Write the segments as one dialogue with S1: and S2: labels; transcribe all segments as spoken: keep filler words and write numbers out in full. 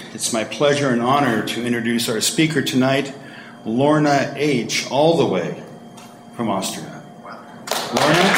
S1: It's my pleasure and honor to introduce our speaker tonight, Lorna H., all the way from Austria. Lorna?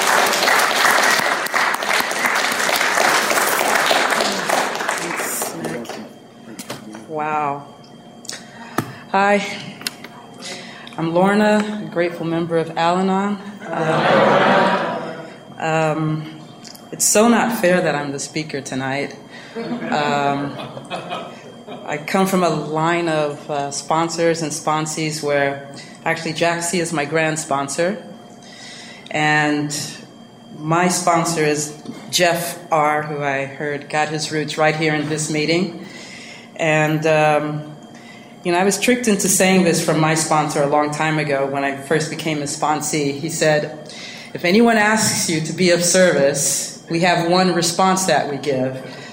S2: Wow. Hi, I'm Lorna, a grateful member of Al-Anon. Uh, um, it's so not fair that I'm the speaker tonight. Um, I come from a line of uh, sponsors and sponsees where actually Jack C. is my grand sponsor, and my sponsor is Jeff R., who I heard got his roots right here in this meeting. And, um, you know, I was tricked into saying this from my sponsor a long time ago when I first became a sponsee. He said, if anyone asks you to be of service, we have one response that we give.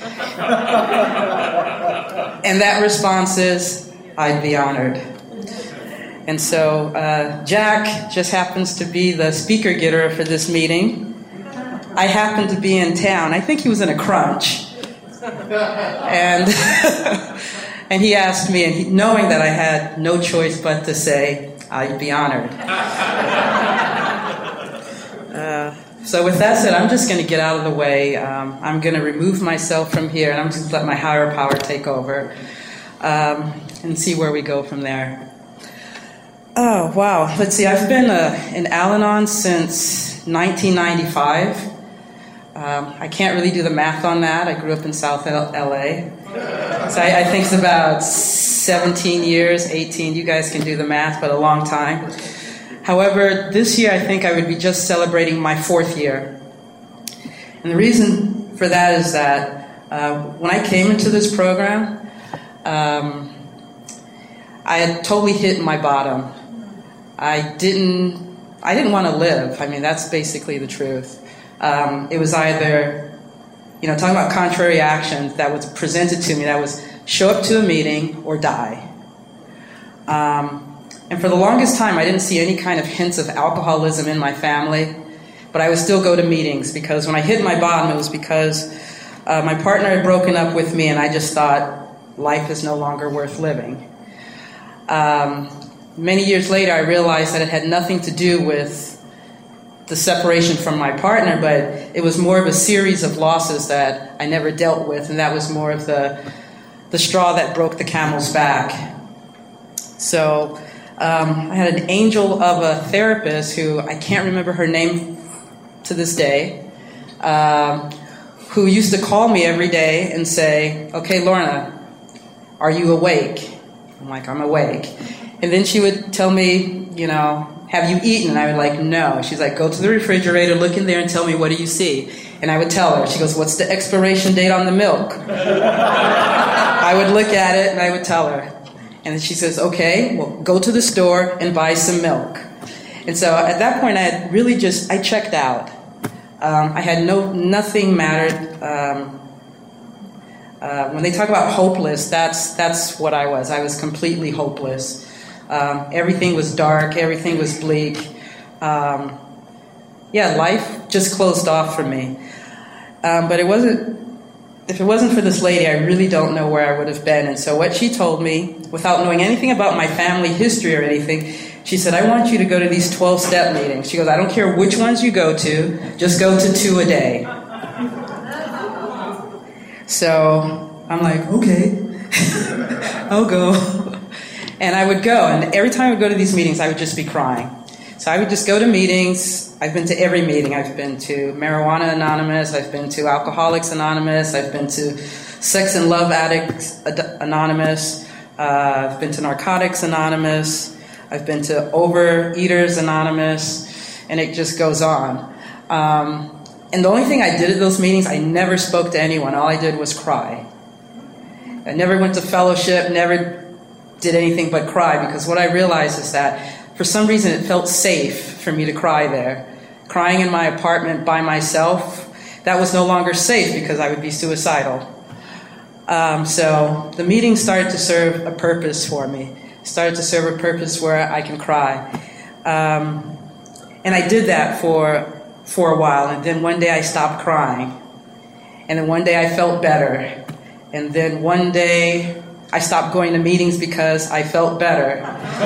S2: And that response is, I'd be honored. And so uh, Jack just happens to be the speaker getter for this meeting. I happen to be in town. I think he was in a crunch. And and he asked me, and he, knowing that I had no choice but to say, I'd be honored. Uh, so with that said, I'm just going to get out of the way. Um, I'm going to remove myself from here, and I'm just going to let my higher power take over um, and see where we go from there. Oh, wow. Let's see. I've been uh, in Al-Anon since nineteen ninety-five. Um, I can't really do the math on that. I grew up in South L A. So I, I think it's about seventeen years, eighteen. You guys can do the math, but a long time. However, this year I think I would be just celebrating my fourth year. And the reason for that is that uh, when I came into this program, um, I had totally hit my bottom. I didn't, I didn't want to live. I mean, that's basically the truth. Um, it was either, you know, talking about contrary actions that was presented to me, that was show up to a meeting or die. Um, and for the longest time, I didn't see any kind of hints of alcoholism in my family, but I would still go to meetings because when I hit my bottom, it was because uh, my partner had broken up with me and I just thought life is no longer worth living. Um, many years later, I realized that it had nothing to do with the separation from my partner, but it was more of a series of losses that I never dealt with, and that was more of the the straw that broke the camel's back. So um, I had an angel of a therapist who I can't remember her name to this day, um, who used to call me every day and say, okay, Lorna, are you awake? I'm like, I'm awake. And then she would tell me, you know, have you eaten? And I would like, no. She's like, go to the refrigerator, look in there and tell me, what do you see? And I would tell her. She goes, what's the expiration date on the milk? I would look at it and I would tell her. And then she says, okay, well, go to the store and buy some milk. And so at that point, I had really just, I checked out. Um, I had no, nothing mattered. Um, uh, when they talk about hopeless, that's, that's what I was. I was completely hopeless. Um, everything was dark. Everything was bleak. Um, yeah, life just closed off for me. Um, but it wasn't. If it wasn't for this lady, I really don't know where I would have been. And so what she told me, without knowing anything about my family history or anything, she said, I want you to go to these twelve-step meetings. She goes, I don't care which ones you go to, just go to two a day. So I'm like, okay, I'll go. And I would go, and every time I would go to these meetings, I would just be crying. So I would just go to meetings. I've been to every meeting. I've been to Marijuana Anonymous. I've been to Alcoholics Anonymous. I've been to Sex and Love Addicts Anonymous. Uh, I've been to Narcotics Anonymous. I've been to Overeaters Anonymous. And it just goes on. Um, and the only thing I did at those meetings, I never spoke to anyone. All I did was cry. I never went to fellowship, never did anything but cry, because what I realized is that for some reason it felt safe for me to cry there. Crying in my apartment by myself, that was no longer safe because I would be suicidal. Um, so the meeting started to serve a purpose for me. It started to serve a purpose where I can cry. Um, and I did that for, for a while, and then one day I stopped crying. And then one day I felt better. And then one day, I stopped going to meetings because I felt better.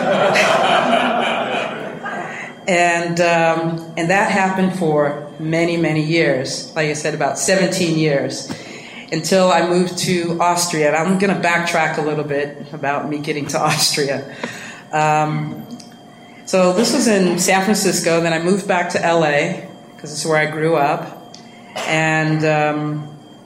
S2: and um, and that happened for many, many years. Like I said, about seventeen years. Until I moved to Austria. And I'm going to backtrack a little bit about me getting to Austria. Um, so this was in San Francisco. Then I moved back to L A because this is where I grew up. And um,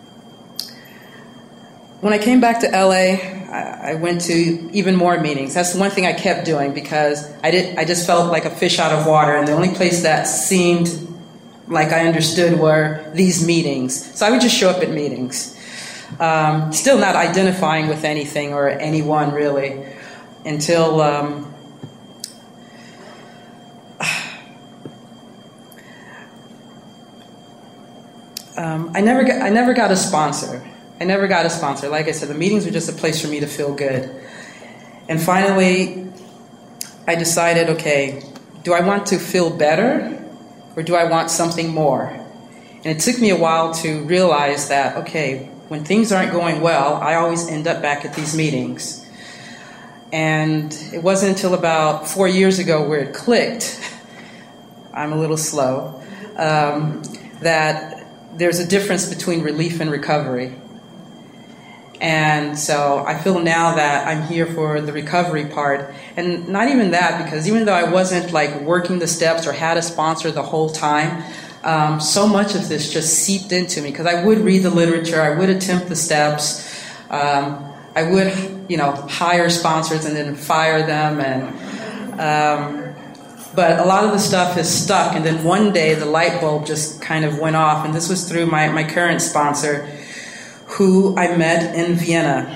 S2: when I came back to L A, I, I went to even more meetings. That's the one thing I kept doing because I did. I just felt like a fish out of water. And the only place that seemed like I understood were these meetings. So I would just show up at meetings. Um, still not identifying with anything or anyone really until um, um, I never got, I never got a sponsor. I never got a sponsor. Like I said, the meetings were just a place for me to feel good. And finally, I decided, okay, do I want to feel better or do I want something more? And it took me a while to realize that, okay, when things aren't going well, I always end up back at these meetings. And it wasn't until about four years ago where it clicked, I'm a little slow, um, that there's a difference between relief and recovery. And so I feel now that I'm here for the recovery part. And not even that, because even though I wasn't like working the steps or had a sponsor the whole time, Um, so much of this just seeped into me because I would read the literature, I would attempt the steps, um, I would, you know, hire sponsors and then fire them, and um, but a lot of the stuff has stuck. And then one day the light bulb just kind of went off, and this was through my, my current sponsor, who I met in Vienna,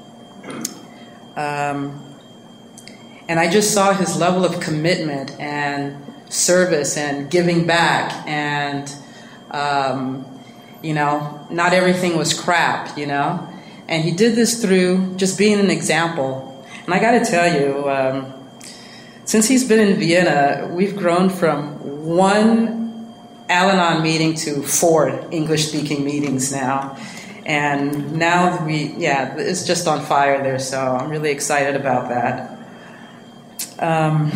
S2: um, and I just saw his level of commitment and service and giving back, and um, you know, not everything was crap, you know, and he did this through just being an example. And I got to tell you, um, since he's been in Vienna, we've grown from one Al-Anon meeting to four English-speaking meetings now, and now we, yeah, it's just on fire there. So I'm really excited about that. Um,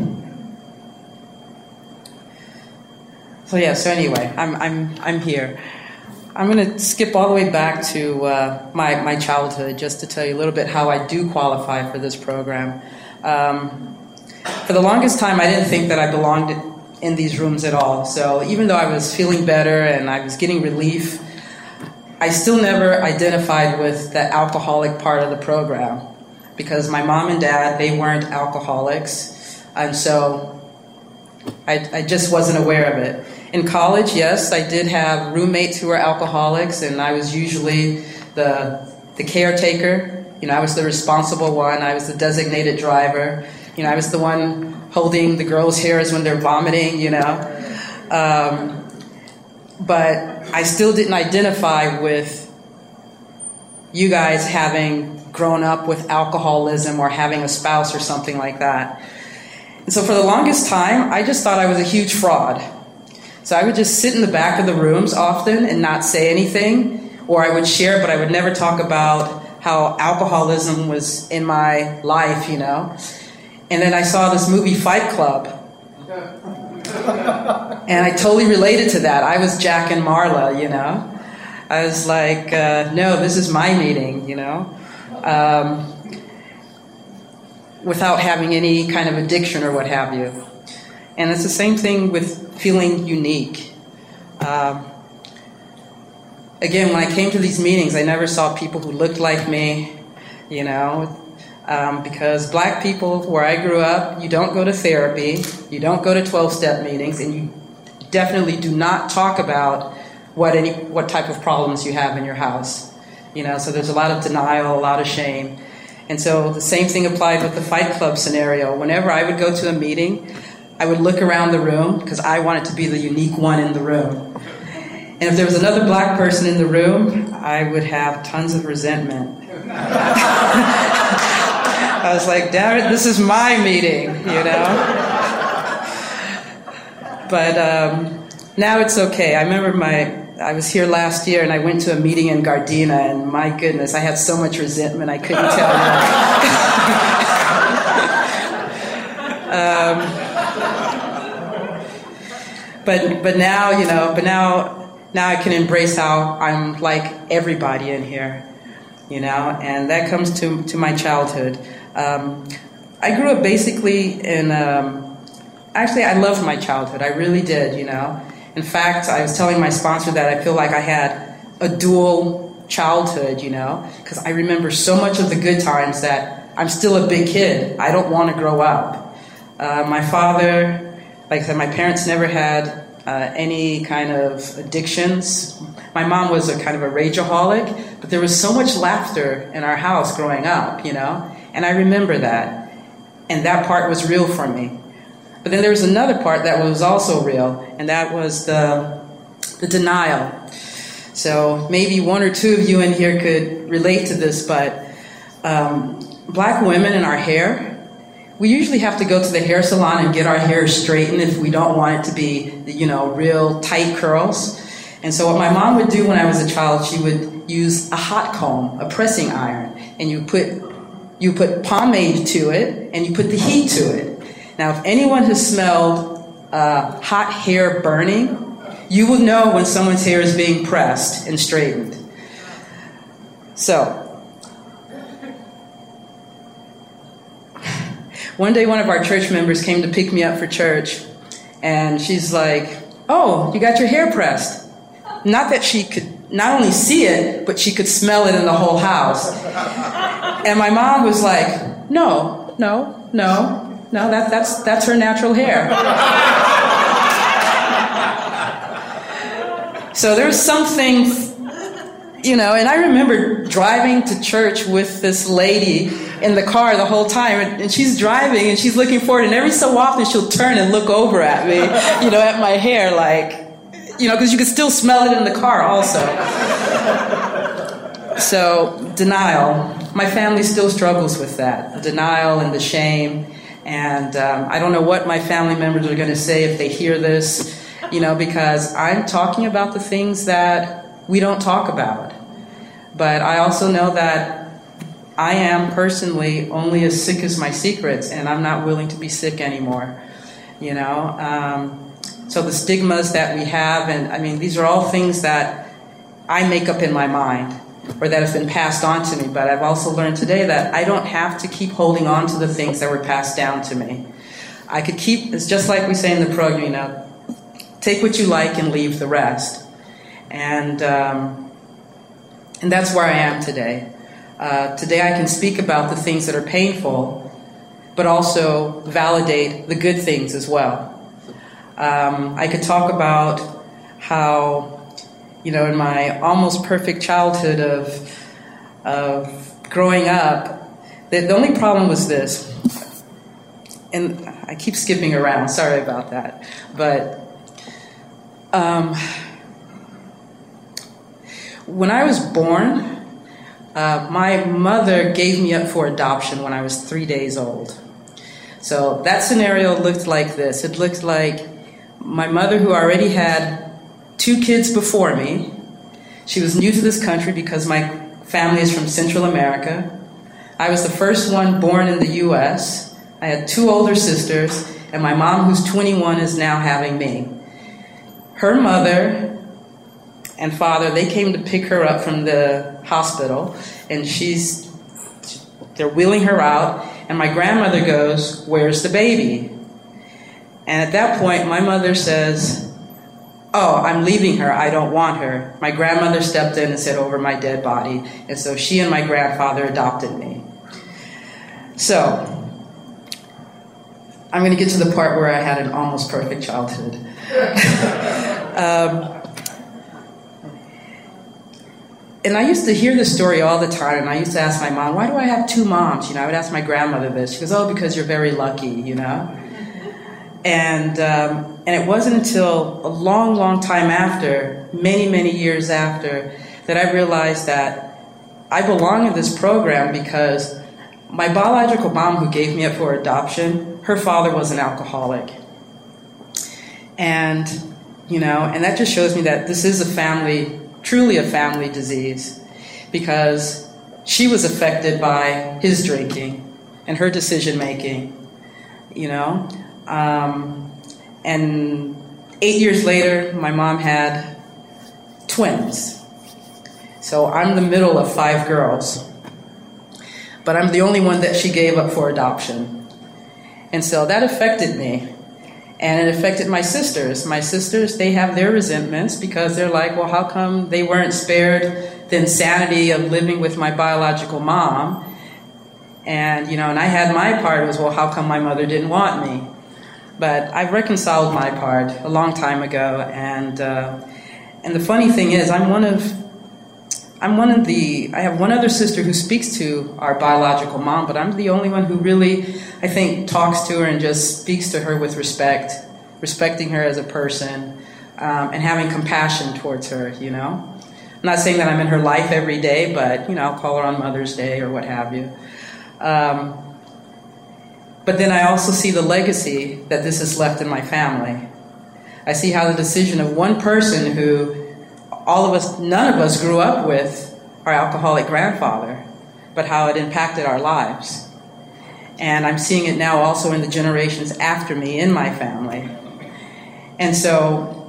S2: So yeah. So anyway, I'm I'm I'm here. I'm going to skip all the way back to uh, my my childhood just to tell you a little bit how I do qualify for this program. Um, for the longest time, I didn't think that I belonged in these rooms at all. So even though I was feeling better and I was getting relief, I still never identified with the alcoholic part of the program because my mom and dad, they weren't alcoholics, and so I, I just wasn't aware of it. In college, yes, I did have roommates who were alcoholics, and I was usually the the caretaker. You know, I was the responsible one. I was the designated driver. You know, I was the one holding the girls' hairs when they're vomiting, you know. Um, but I still didn't identify with you guys having grown up with alcoholism or having a spouse or something like that. And so for the longest time, I just thought I was a huge fraud. So I would just sit in the back of the rooms often and not say anything, or I would share, but I would never talk about how alcoholism was in my life, you know. And then I saw this movie Fight Club, and I totally related to that. I was Jack and Marla, you know. I was like, uh, no, this is my meeting, you know. Um, without having any kind of addiction or what have you. And it's the same thing with feeling unique. Um, again, when I came to these meetings, I never saw people who looked like me, you know, um, because black people, where I grew up, you don't go to therapy, you don't go to twelve-step meetings, and you definitely do not talk about what any what type of problems you have in your house. You know, so there's a lot of denial, a lot of shame. And so the same thing applied with the Fight Club scenario. Whenever I would go to a meeting, I would look around the room because I wanted to be the unique one in the room. And if there was another black person in the room, I would have tons of resentment. I was like, damn it, this is my meeting, you know? But um, now it's okay. I remember my I was here last year, and I went to a meeting in Gardena, and my goodness, I had so much resentment I couldn't tell you. um, but but now, you know, but now now I can embrace how I'm like everybody in here, you know, and that comes to to my childhood. Um, I grew up basically in. Um, actually, I loved my childhood. I really did, you know. In fact, I was telling my sponsor that I feel like I had a dual childhood, you know, because I remember so much of the good times that I'm still a big kid. I don't want to grow up. Uh, my father, like I said, my parents never had uh, any kind of addictions. My mom was a kind of a rageaholic, but there was so much laughter in our house growing up, you know, and I remember that. And that part was real for me. But then there was another part that was also real, and that was the, the denial. So maybe one or two of you in here could relate to this, but um, black women in our hair, we usually have to go to the hair salon and get our hair straightened if we don't want it to be, you know, real tight curls. And so what my mom would do when I was a child, she would use a hot comb, a pressing iron, and you put you put pomade to it, and you put the heat to it. Now, if anyone has smelled uh, hot hair burning, you will know when someone's hair is being pressed and straightened. So, one day one of our church members came to pick me up for church, and she's like, "Oh, you got your hair pressed." Not that she could not only see it, but she could smell it in the whole house. And my mom was like, "No, no, no. No, that, that's that's her natural hair." So there's something, you know, and I remember driving to church with this lady in the car the whole time, and, and she's driving and she's looking forward, and every so often she'll turn and look over at me, you know, at my hair, like, you know, because you could still smell it in the car also. So, denial. My family still struggles with that, denial and the shame. And um, I don't know what my family members are going to say if they hear this, you know, because I'm talking about the things that we don't talk about. But I also know that I am personally only as sick as my secrets, and I'm not willing to be sick anymore, you know. Um, so the stigmas that we have, and I mean, these are all things that I make up in my mind, or that have been passed on to me. But I've also learned today that I don't have to keep holding on to the things that were passed down to me. I could keep, it's just like we say in the program, you know, take what you like and leave the rest. And um, and that's where I am today. Uh, today I can speak about the things that are painful, but also validate the good things as well. Um, I could talk about how, you know, in my almost perfect childhood of of growing up, the, the only problem was this, and I keep skipping around, sorry about that, but um, when I was born, uh, my mother gave me up for adoption when I was three days old. So that scenario looked like this. It looked like my mother, who already had two kids before me. She was new to this country because my family is from Central America. I was the first one born in the U S. I had two older sisters, and my mom, who's twenty-one, is now having me. Her mother and father, they came to pick her up from the hospital, and she's, they're wheeling her out, and my grandmother goes, "Where's the baby?" And at that point, my mother says, "Oh, I'm leaving her. I don't want her." My grandmother stepped in and said, "Over my dead body." And so she and my grandfather adopted me. So, I'm going to get to the part where I had an almost perfect childhood. um, and I used to hear this story all the time, and I used to ask my mom, "Why do I have two moms?" You know, I would ask my grandmother this. She goes, "Oh, because you're very lucky, you know." And um, and it wasn't until a long, long time after, many, many years after, that I realized that I belong in this program because my biological mom, who gave me up for adoption, her father was an alcoholic. And you know, and that just shows me that this is a family, truly a family disease, because she was affected by his drinking and her decision making, you know. Um, and eight years later, my mom had twins. So I'm the middle of five girls. But I'm the only one that she gave up for adoption. And so that affected me. And it affected my sisters. My sisters, they have their resentments because they're like, well, how come they weren't spared the insanity of living with my biological mom? And, you know, and I had my part was, well, how come my mother didn't want me? But I've reconciled my part a long time ago. And uh, and the funny thing is, I'm one of, I'm one of the, I have one other sister who speaks to our biological mom, but I'm the only one who really, I think, talks to her and just speaks to her with respect, respecting her as a person, um, and having compassion towards her, you know. I'm not saying that I'm in her life every day, but, you know, I'll call her on Mother's Day or what have you. Um, but then I also see the legacy that this has left in my family. I see how the decision of one person who all of us, none of us grew up with our alcoholic grandfather, but how it impacted our lives. And I'm seeing it now also in the generations after me in my family. And so,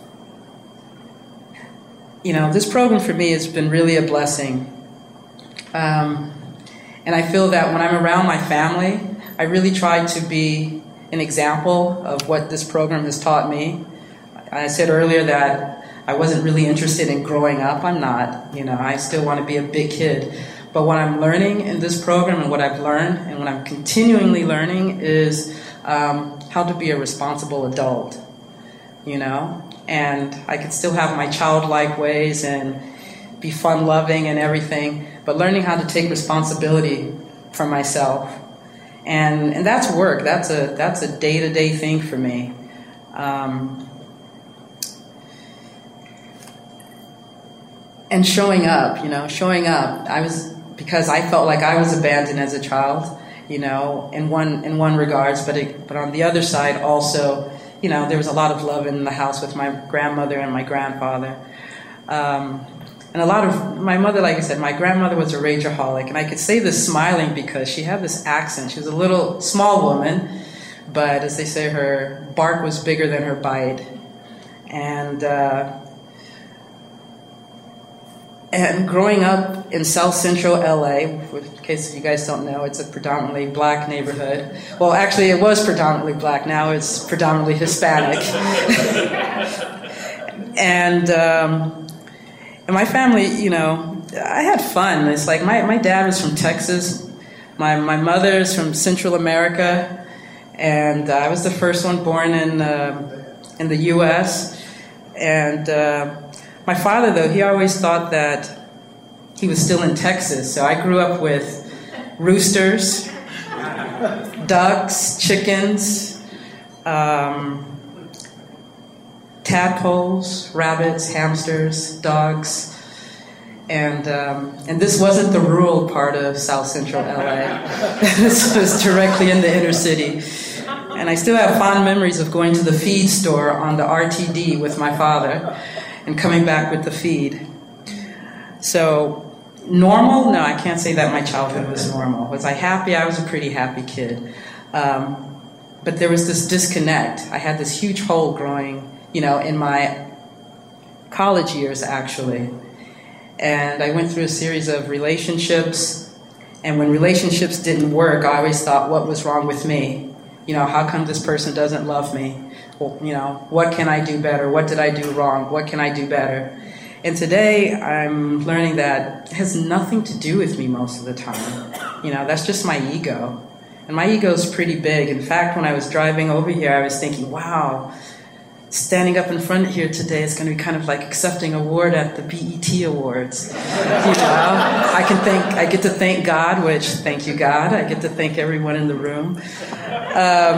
S2: you know, this program for me has been really a blessing. Um, and I feel that when I'm around my family, I really try to be an example of what this program has taught me. I said earlier that I wasn't really interested in growing up. I'm not, you know, I still want to be a big kid. But what I'm learning in this program and what I've learned and what I'm continually learning is um, how to be a responsible adult, you know? And I can still have my childlike ways and be fun-loving and everything, but learning how to take responsibility for myself. And and that's work. That's a, that's a day-to-day thing for me. Um, And showing up, you know, showing up. I was, because I felt like I was abandoned as a child, you know, in one in one regards, but it, but on the other side also, you know, there was a lot of love in the house with my grandmother and my grandfather. Um, and a lot of, my mother, like I said, my grandmother was a rageaholic, and I could say this smiling because she had this accent. She was a little, small woman, but as they say, her bark was bigger than her bite. And, uh, And growing up in South Central L A, in case you guys don't know, it's a predominantly black neighborhood. Well, actually, it was predominantly black. Now it's predominantly Hispanic. and um, and my family, you know, I had fun. It's like my, my dad was from Texas. My my mother is from Central America, and uh, I was the first one born in uh, in the U S And uh, my father, though, he always thought that he was still in Texas. So I grew up with roosters, ducks, chickens, um, tadpoles, rabbits, hamsters, dogs. And um, and this wasn't the rural part of South Central L A. This was directly in the inner city. And I still have fond memories of going to the feed store on the R T D with my father and coming back with the feed. So, normal? No, I can't say that my childhood was normal. Was I happy? I was a pretty happy kid. Um, but there was this disconnect. I had this huge hole growing, you know, in my college years, actually. And I went through a series of relationships, and when relationships didn't work, I always thought, what was wrong with me? You know, how come this person doesn't love me? Well, you know, what can I do better? What did I do wrong? What can I do better? And today I'm learning that it has nothing to do with me most of the time. You know, that's just my ego. And my ego is pretty big. In fact, when I was driving over here, I was thinking, wow, standing up in front here today is going to be kind of like accepting an award at the B E T Awards. You know, I can thank, I get to thank God, which, thank you, God. I get to thank everyone in the room. Um,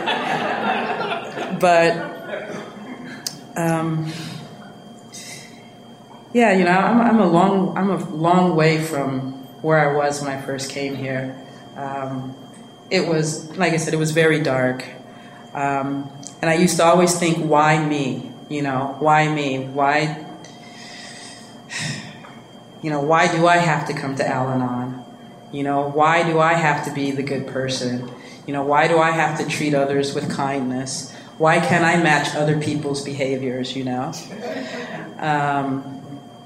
S2: but, um, yeah, you know, I'm, I'm a long, I'm a long way from where I was when I first came here. Um, it was, like I said, it was very dark. Um, and I used to always think, why me? You know, why me? Why, you know, why do I have to come to Al-Anon? You know, why do I have to be the good person? You know, why do I have to treat others with kindness? Why can't I match other people's behaviors, you know? Um,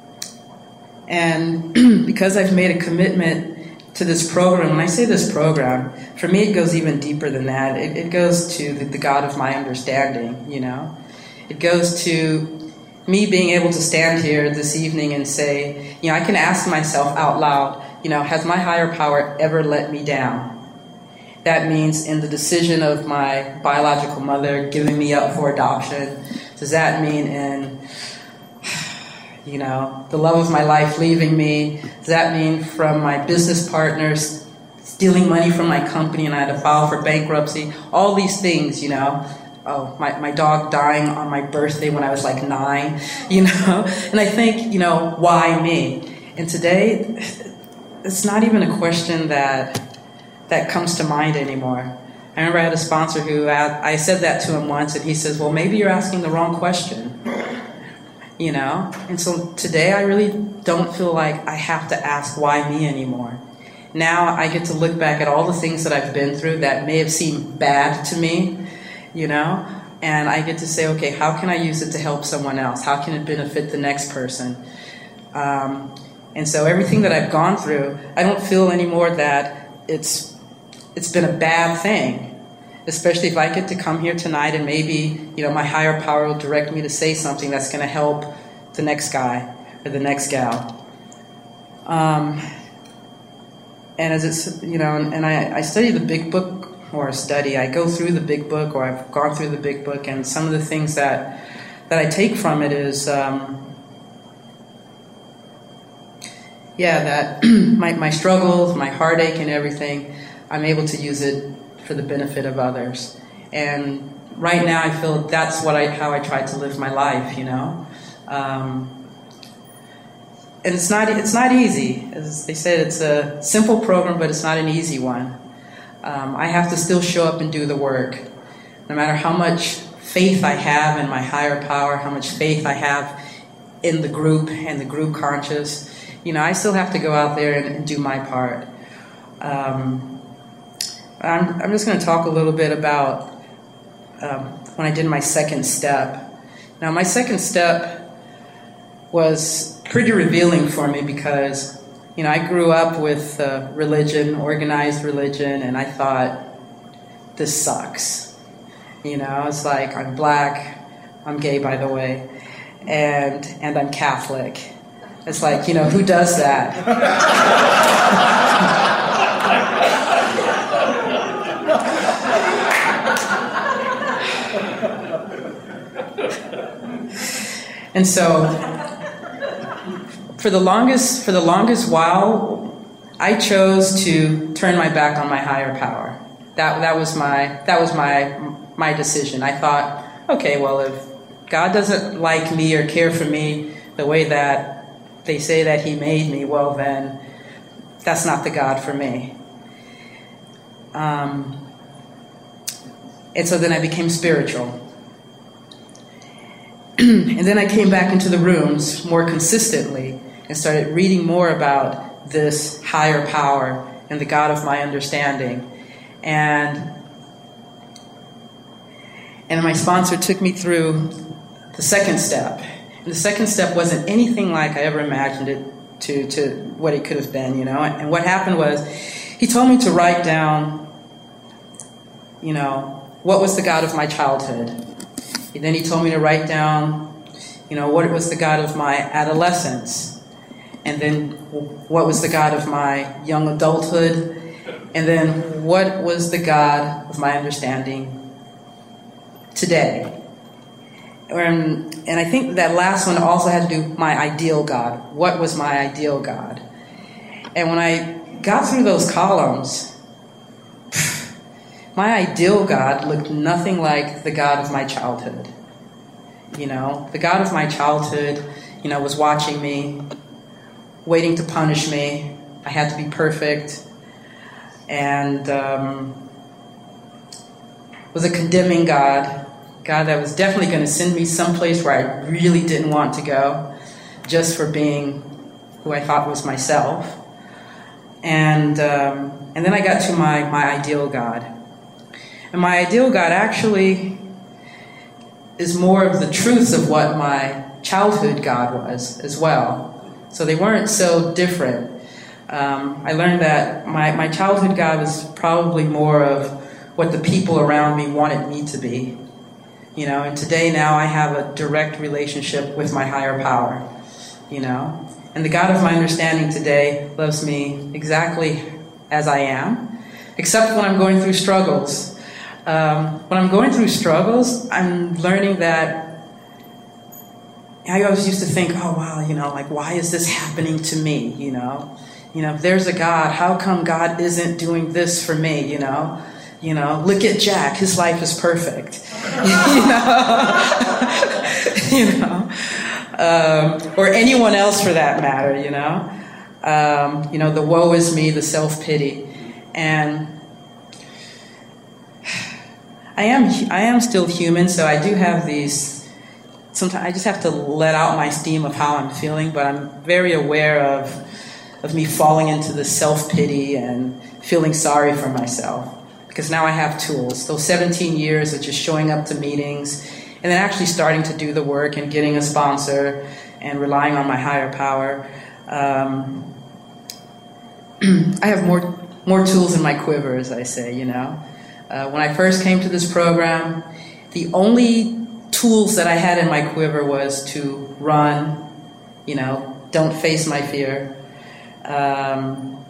S2: and because I've made a commitment to this program, when I say this program, for me it goes even deeper than that. It, it goes to the, the God of my understanding, you know? It goes to me being able to stand here this evening and say, you know, I can ask myself out loud, you know, has my higher power ever let me down? That means in the decision of my biological mother giving me up for adoption. Does that mean in, you know, the love of my life leaving me? Does that mean from my business partners stealing money from my company and I had to file for bankruptcy? All these things, you know. Oh, my, my dog dying on my birthday when I was like nine, you know. And I think, you know, why me? And today, it's not even a question that that comes to mind anymore. I remember I had a sponsor who, had, I said that to him once, and he says, well, maybe you're asking the wrong question, you know? And so today I really don't feel like I have to ask why me anymore. Now I get to look back at all the things that I've been through that may have seemed bad to me, you know? And I get to say, okay, how can I use it to help someone else? How can it benefit the next person? Um, and so everything that I've gone through, I don't feel anymore that it's it's been a bad thing, especially if I get to come here tonight and maybe, you know, my higher power will direct me to say something that's going to help the next guy or the next gal. Um, and as it's, you know, and, and I, I study the big book, or study, I go through the big book, or I've gone through the big book, and some of the things that that I take from it is, um, yeah, that my, my struggles, my heartache and everything, I'm able to use it for the benefit of others. And right now I feel that's what I how I try to live my life, you know. Um, and it's not it's not easy. As they said, it's a simple program, but it's not an easy one. Um, I have to still show up and do the work. No matter how much faith I have in my higher power, how much faith I have in the group and the group conscious, you know, I still have to go out there and, and do my part. Um, I'm, I'm just going to talk a little bit about um, when I did my second step. Now, my second step was pretty revealing for me because, you know, I grew up with uh, religion, organized religion, and I thought, this sucks. You know, it's like, I'm black, I'm gay, by the way, and and I'm Catholic. It's like, you know, who does that? And so, for the longest for the longest while, I chose to turn my back on my higher power. That that was my that was my my decision. I thought, okay, well, if God doesn't like me or care for me the way that they say that He made me, well, then that's not the God for me. Um, and so then I became spiritual. And then I came back into the rooms more consistently and started reading more about this higher power and the God of my understanding. And and my sponsor took me through the second step. And the second step wasn't anything like I ever imagined it to, to what it could have been, you know. And what happened was he told me to write down, you know, what was the God of my childhood. And then he told me to write down, you know, what was the God of my adolescence. And then what was the God of my young adulthood. And then what was the God of my understanding today. And, and I think that last one also had to do with my ideal God. What was my ideal God? And when I got through those columns, my ideal God looked nothing like the God of my childhood. You know, the God of my childhood, you know, was watching me, waiting to punish me. I had to be perfect. And um, was a condemning God God that was definitely going to send me someplace where I really didn't want to go, just for being who I thought was myself. And um, and then I got to my, my ideal God. And my ideal God actually is more of the truth of what my childhood God was as well. So they weren't so different. Um, I learned that my, my childhood God was probably more of what the people around me wanted me to be. You know, and today now I have a direct relationship with my higher power, you know. And the God of my understanding today loves me exactly as I am, except when I'm going through struggles. Um, when I'm going through struggles, I'm learning that I always used to think, oh, wow, you know, like, why is this happening to me, you know? You know, if there's a God, how come God isn't doing this for me, you know? You know, look at Jack, his life is perfect, you know? you know? Um, or anyone else for that matter, you know? Um, you know, the woe is me, the self-pity. And I am, I am still human, so I do have these... Sometimes I just have to let out my steam of how I'm feeling, but I'm very aware of of me falling into the self-pity and feeling sorry for myself. Because now I have tools. Those seventeen years of just showing up to meetings and then actually starting to do the work and getting a sponsor and relying on my higher power. Um, I have more more tools in my quiver, as I say, you know. Uh, when I first came to this program, the only tools that I had in my quiver was to run, you know, don't face my fear, um,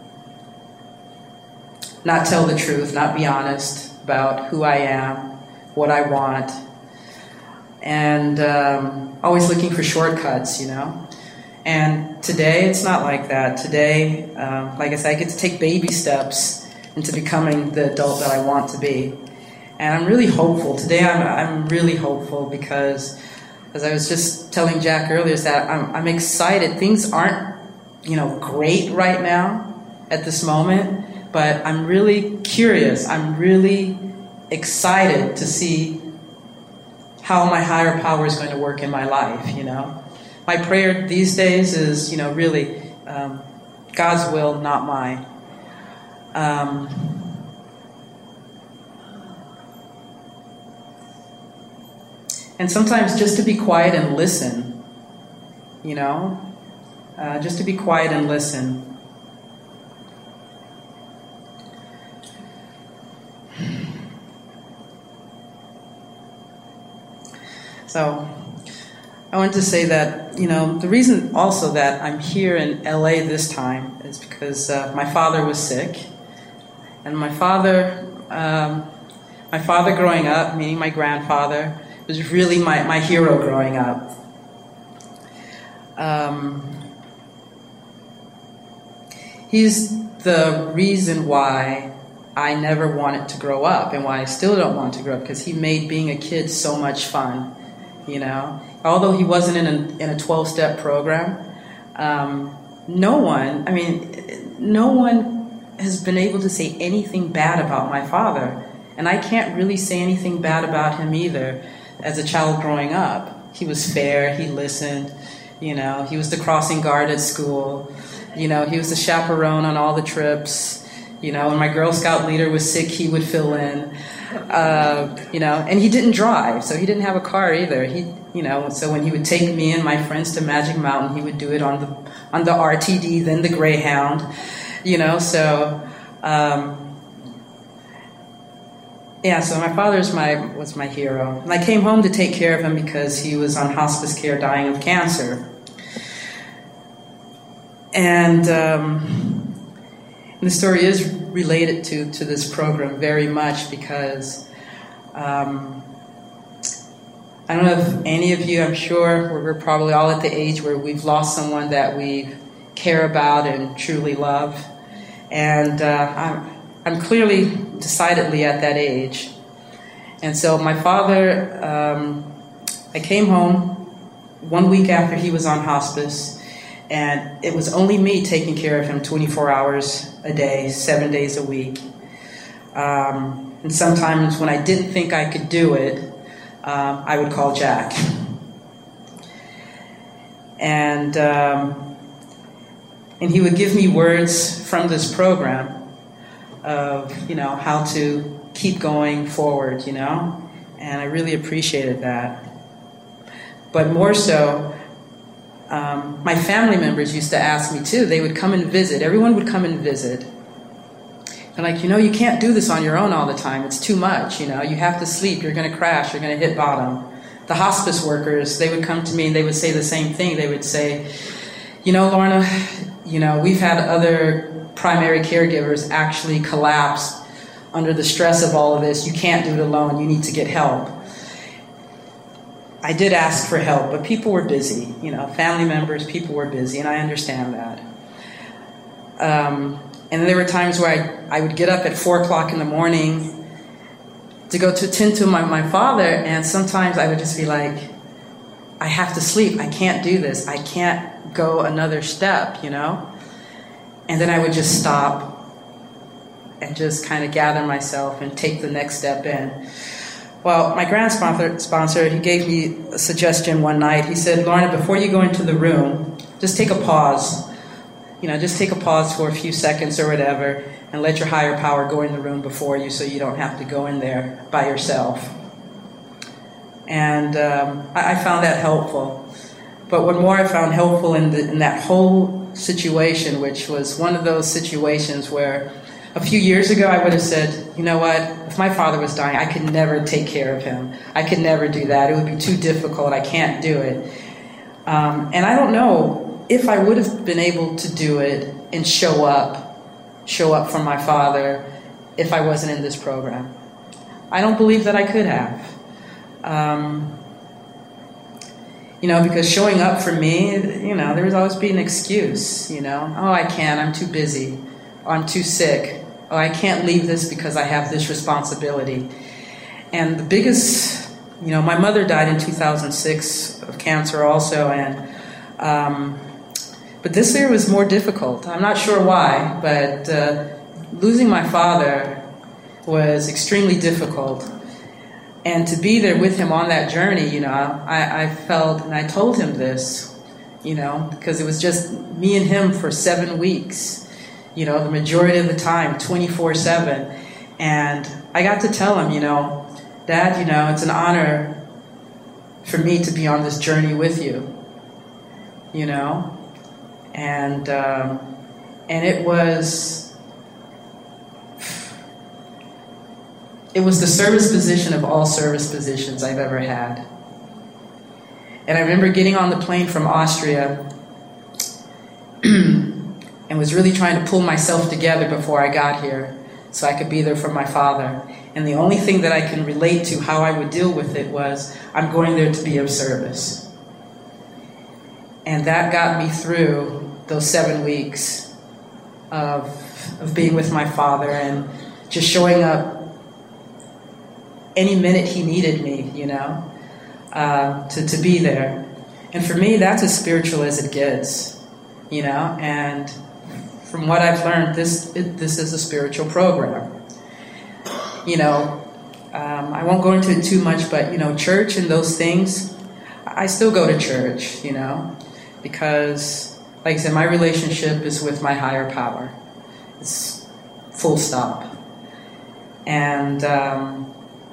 S2: not tell the truth, not be honest about who I am, what I want, and um, always looking for shortcuts, you know. And today, it's not like that. Today, um, like I said, I get to take baby steps into becoming the adult that I want to be. And I'm really hopeful. Today I'm I'm really hopeful because, as I was just telling Jack earlier, is that I'm I'm excited. Things aren't, you know, great right now at this moment, but I'm really curious. I'm really excited to see how my higher power is going to work in my life, you know. My prayer these days is, you know, really um, God's will, not mine. Um, And sometimes just to be quiet and listen, you know, uh, just to be quiet and listen. So I want to say that, you know, the reason also that I'm here in L A this time is because uh, my father was sick. And my father, um, my father growing up, meaning my grandfather, was really my, my hero growing up. Um, he's the reason why I never wanted to grow up and why I still don't want to grow up, because he made being a kid so much fun, you know. Although he wasn't in a, in a twelve-step program, um, no one, I mean, no one has been able to say anything bad about my father. And I can't really say anything bad about him either. As a child growing up, he was fair, he listened, you know, he was the crossing guard at school, you know, he was the chaperone on all the trips, you know, when my Girl Scout leader was sick, he would fill in, uh, you know, and he didn't drive, so he didn't have a car either. He, you know, so when he would take me and my friends to Magic Mountain, he would do it on the on the R T D, then the Greyhound, you know, so. Um, Yeah, so my father's my was my hero. And I came home to take care of him because he was on hospice care dying of cancer. And, um, and the story is related to, to this program very much because um, I don't know if any of you, I'm sure we're, we're probably all at the age where we've lost someone that we care about and truly love. And uh, I'm I'm clearly, decidedly at that age. And so my father, um, I came home one week after he was on hospice, and it was only me taking care of him twenty-four hours a day, seven days a week. Um, and sometimes when I didn't think I could do it, um, I would call Jack. And um, and he would give me words from this program of, you know, how to keep going forward, you know, and I really appreciated that. But more so, um, my family members used to ask me too. They would come and visit. Everyone would come and visit. And like, you know, you can't do this on your own all the time. It's too much, you know. You have to sleep. You're going to crash. You're going to hit bottom. The hospice workers, they would come to me and they would say the same thing. They would say, you know, Lorna, you know, we've had other primary caregivers actually collapse under the stress of all of this. You can't do it alone. You need to get help. I did ask for help, but people were busy. You know, family members, people were busy, and I understand that. Um, and there were times where I, I would get up at four o'clock in the morning to go to attend to my, my father, and sometimes I would just be like, I have to sleep. I can't do this. I can't go another step, you know? And then I would just stop and just kind of gather myself and take the next step in. Well, my grant sponsor, sponsor, he gave me a suggestion one night. He said, Lorna, before you go into the room, just take a pause. You know, just take a pause for a few seconds or whatever, and let your higher power go in the room before you so you don't have to go in there by yourself. And um, I, I found that helpful. But what more I found helpful in, the, in that whole situation, which was one of those situations where a few years ago I would have said, you know what, if my father was dying, I could never take care of him. I could never do that. It would be too difficult. I can't do it. Um, and I don't know if I would have been able to do it and show up, show up for my father if I wasn't in this program. I don't believe that I could have. Um, you know, because showing up for me, you know, there was always be an excuse, you know. Oh, I can't, I'm too busy. Oh, I'm too sick. Oh, I can't leave this because I have this responsibility. And the biggest, you know, my mother died in two thousand six of cancer also, and um, but this year was more difficult. I'm not sure why, but uh, losing my father was extremely difficult. And to be there with him on that journey, you know, I, I felt, and I told him this, you know, because it was just me and him for seven weeks, you know, the majority of the time, twenty-four seven. And I got to tell him, you know, Dad, you know, it's an honor for me to be on this journey with you, you know. And um, and it was it was the service position of all service positions I've ever had. And I remember getting on the plane from Austria and was really trying to pull myself together before I got here so I could be there for my father. And the only thing that I can relate to how I would deal with it was, I'm going there to be of service. And that got me through those seven weeks of, of being with my father and just showing up any minute he needed me, you know, uh, to, to be there. And for me, that's as spiritual as it gets, you know, and from what I've learned, this it, this is a spiritual program. You know, um, I won't go into it too much, but, you know, church and those things, I still go to church, you know, because, like I said, my relationship is with my higher power. It's full stop. And um,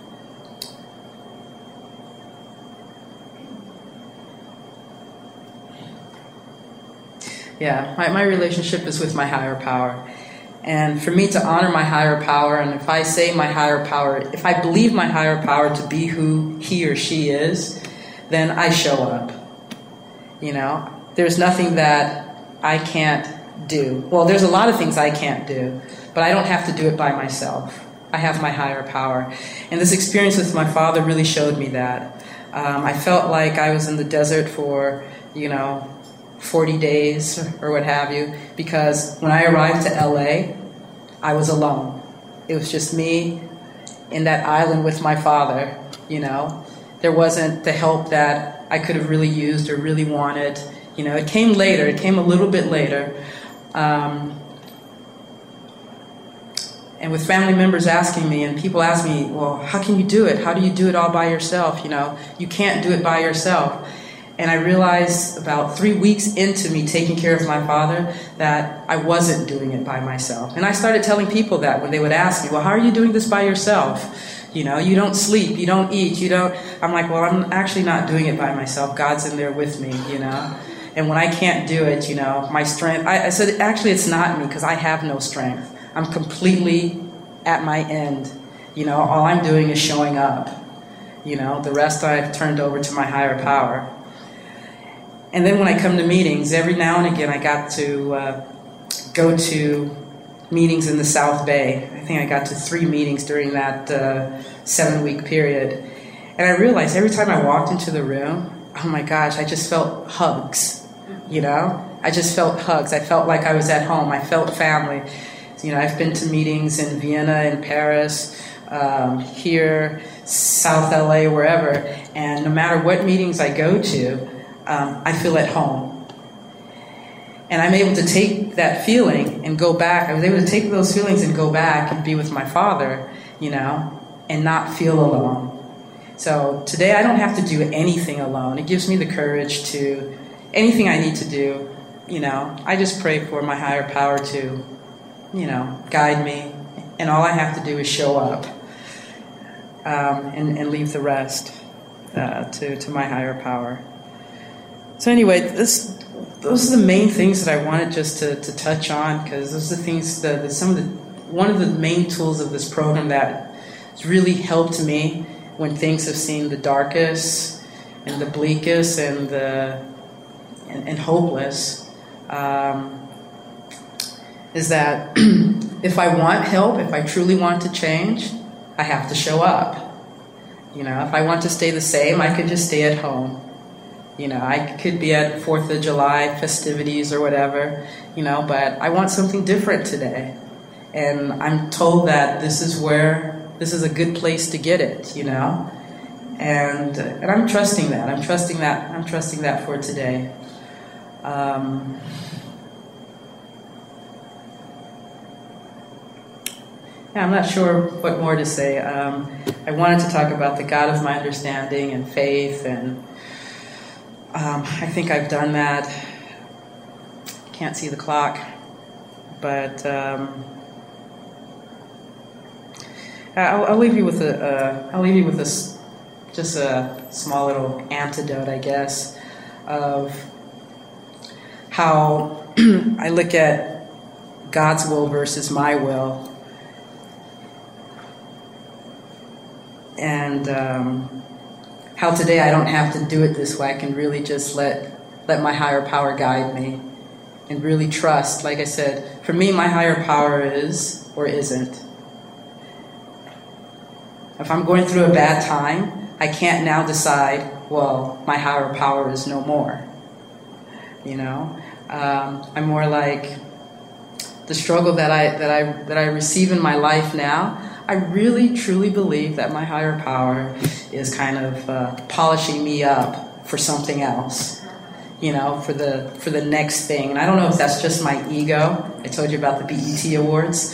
S2: yeah, my, my relationship is with my higher power. And for me to honor my higher power, and if I say my higher power, if I believe my higher power to be who he or she is, then I show up. You know, there's nothing that I can't do. Well, there's a lot of things I can't do, but I don't have to do it by myself. I have my higher power. And this experience with my father really showed me that. Um, I felt like I was in the desert for, you know, forty days or what have you, because when I arrived to L A, I was alone. It was just me in that island with my father, you know. There wasn't the help that I could have really used or really wanted. You know, it came later. It came a little bit later. Um, and with family members asking me, and people ask me, well, how can you do it? How do you do it all by yourself? You know, you can't do it by yourself. And I realized about three weeks into me taking care of my father that I wasn't doing it by myself. And I started telling people that when they would ask me, well, how are you doing this by yourself? You know, you don't sleep, you don't eat, you don't... I'm like, well, I'm actually not doing it by myself. God's in there with me, you know. And when I can't do it, you know, my strength... I, I said, actually, it's not me because I have no strength. I'm completely at my end. You know, all I'm doing is showing up. You know, the rest I've turned over to my higher power. And then when I come to meetings, every now and again I got to uh, go to meetings in the South Bay. I think I got to three meetings during that uh, seven-week period. And I realized every time I walked into the room, oh my gosh, I just felt hugs, you know? I just felt hugs. I felt like I was at home. I felt family. You know, I've been to meetings in Vienna and Paris, um, here, South L A, wherever. And no matter what meetings I go to, Um, I feel at home. And I'm able to take that feeling and go back. I was able to take those feelings and go back and be with my father, you know, and not feel alone. So today I don't have to do anything alone. It gives me the courage to, anything I need to do, you know, I just pray for my higher power to, you know, guide me. And all I have to do is show up um, and, and leave the rest uh, to, to my higher power. So anyway, this, those are the main things that I wanted just to, to touch on, because those are the things that, that some of the one of the main tools of this program that has really helped me when things have seemed the darkest and the bleakest and the and, and hopeless um, is that if I want help, if I truly want to change, I have to show up. You know, if I want to stay the same, I could just stay at home. You know, I could be at fourth of July festivities or whatever, you know, but I want something different today. And I'm told that this is where, this is a good place to get it, you know. And and I'm trusting that. I'm trusting that. I'm trusting that for today. Um, yeah, I'm not sure what more to say. Um, I wanted to talk about the God of my understanding and faith, and Um, I think I've done that. Can't see the clock, but um, I'll, I'll leave you with a. Uh, I'll leave you with this, just a small little antidote, I guess, of how I look at God's will versus my will, and. Um, How today I don't have to do it this way. I can really just let let my higher power guide me and really trust. Like I said, for me, my higher power is or isn't. If I'm going through a bad time, I can't now decide, well, my higher power is no more. You know, um, I'm more like the struggle that I that I that I receive in my life now. I really, truly believe that my higher power is kind of uh, polishing me up for something else, you know, for the for the next thing. And I don't know if that's just my ego. I told you about the B E T Awards.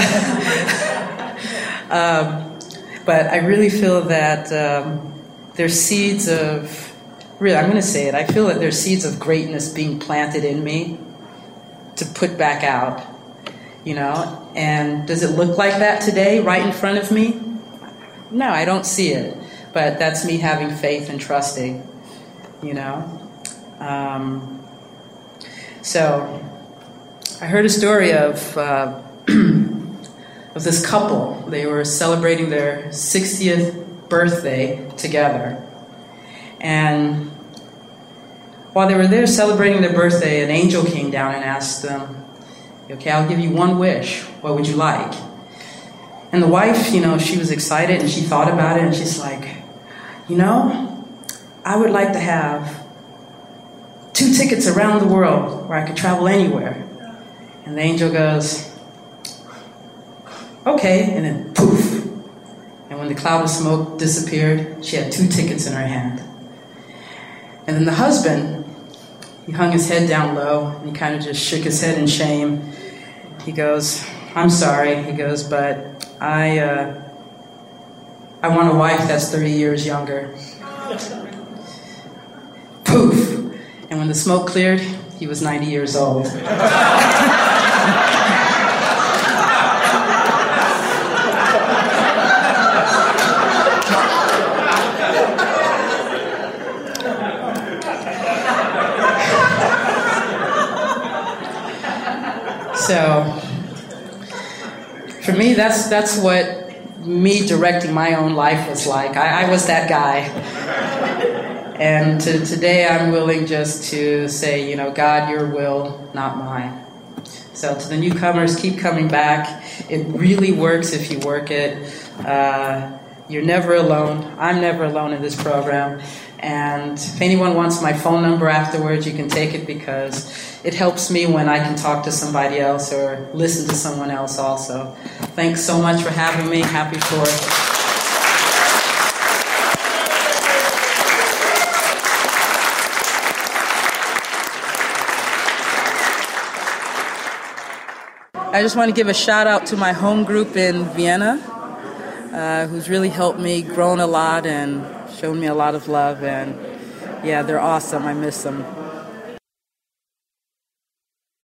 S2: um, but I really feel that um, there's seeds of, really, I'm going to say it, I feel that there's seeds of greatness being planted in me to put back out. You know, and does it look like that today, right in front of me? No, I don't see it. But that's me having faith and trusting, you know. Um, so I heard a story of uh, of this couple. They were celebrating their sixtieth birthday together. And while they were there celebrating their birthday, an angel came down and asked them, okay, I'll give you one wish. What would you like? And the wife, you know, she was excited and she thought about it and she's like, you know, I would like to have two tickets around the world where I could travel anywhere. And the angel goes, okay, and then poof. And when the cloud of smoke disappeared, she had two tickets in her hand. And then the husband, he hung his head down low and he kind of just shook his head in shame. He goes, I'm sorry, he goes, but I, uh, I want a wife that's thirty years younger. Poof! And when the smoke cleared, he was ninety years old. So, for me, that's that's what me directing my own life was like. I, I was that guy. And to, today I'm willing just to say, you know, God, your will, not mine. So to the newcomers, keep coming back. It really works if you work it. Uh, you're never alone. I'm never alone in this program. And if anyone wants my phone number afterwards, you can take it because it helps me when I can talk to somebody else or listen to someone else also. Thanks so much for having me. Happy Fourth. I just want to give a shout out to my home group in Vienna, uh, who's really helped me, grown a lot, and shown me a lot of love. And yeah, they're awesome. I miss them.